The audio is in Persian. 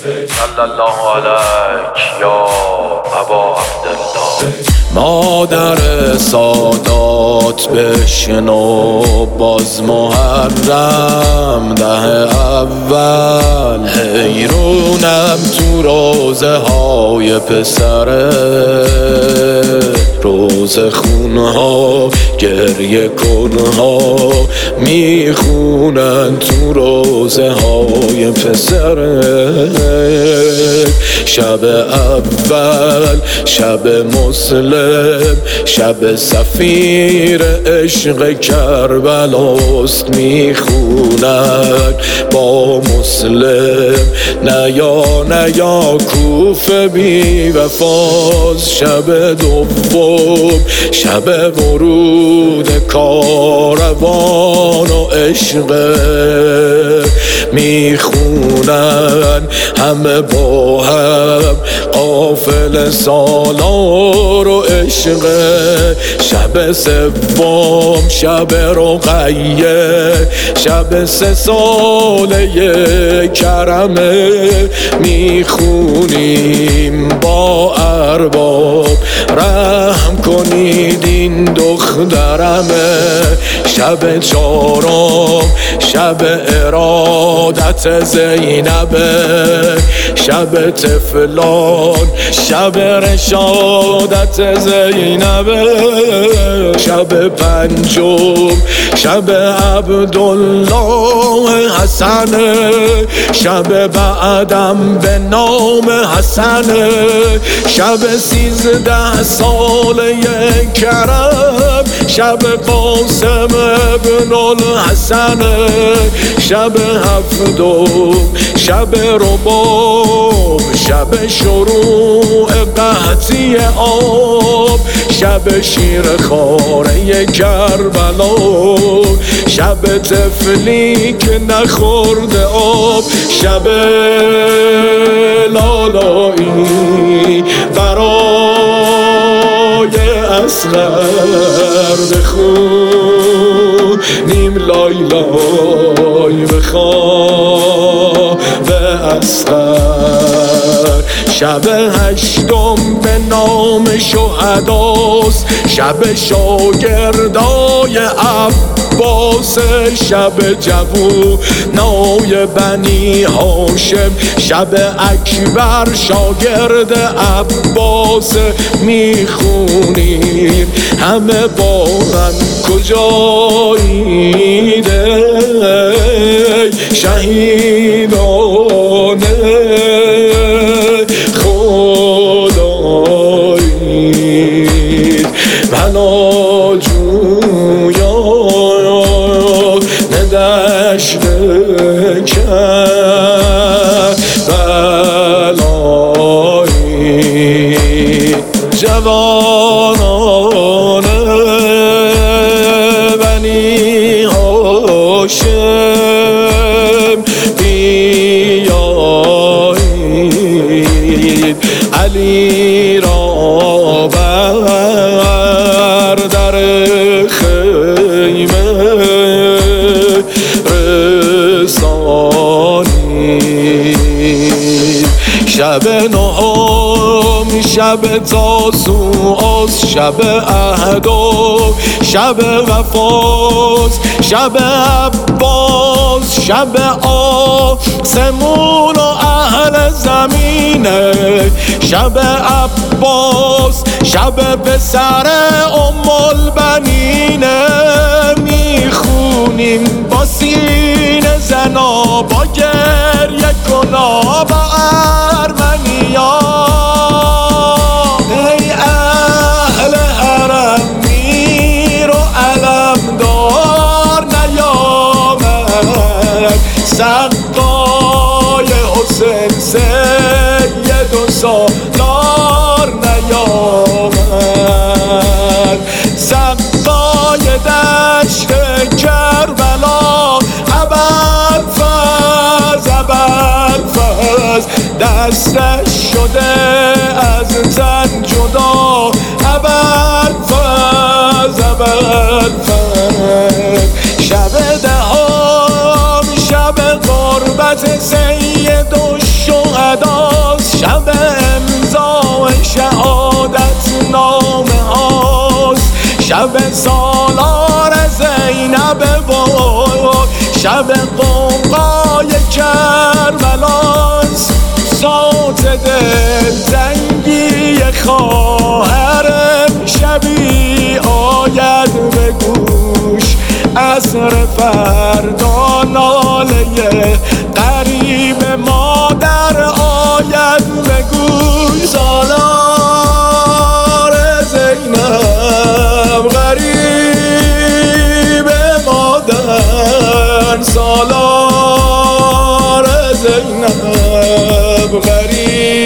صلی الله علیک یا ابا عبدالله. مادر سادات بشنو باز محرم 10 اول حیرونم تو روزه های پسره، روزه خونها گریه کنها میخونن تو روزه های پسره. شب اول شب مسلم شب سفیر عشق کربلاست، میخونن با مسلم نیا کوفه بی وفاز. شب دوم شب ورود کاروان و عشق، میخونن همه با هم قافل سالار و عشق. شب سوم شب رقیه شب 3 ساله کرمه، میخونیم با ارباب رحم کنید این دخترمه. شب 4 شب ارادت زینبه، شب طفلان شب رشادت زینبه. شب 5 شب عبدالله حسن، شب بعدم به نام حسن. شب 13 ساله کرم، شب قاسم ابن الحسن. شب 7 شب رباب، شب شروع قحطی آب. شب شیرخواره کربلا، شب طفلی که نخورده آب. شب لالایی برای اصغر بخونیم، لای لای بخواه به اصغر. شب 8 به نام شهداست، شب شاگردای عباس. شب جوونای بنی هاشم، شب اکبر شاگرد عباس. میخونیم همه بارن کجایید شهیدانه خدایید. بلا جویان دشت کربلایی، جوانان بنی هاشم بیایید. علی را بر در خیمه رسانید. شب 9 شب تاسوعاست، شب عهد و شب وفاست. شب عباس شب آسمون و اهل زمینه. شب عباس شب پسر ام البنینه. میخونیم با سینه زنا، با گریه کنا، با ارمنیا. ای اهل حرم میر و علمدار نیامد، سقای حسین سید و سالار نیامد. سقای دشت کربلا، ابوالفضل دستش شده از تن جدا. ابوالفضل شب 10 شب قربت سید الشهدا. شب سالار زینب و شب قوقای کربلاست ذات دل تنگی خواهرم شبی آید به گوش عصر فردا ناله قریب مادر آید به گوش سالار زینب غریب مادر سالار زینب غریب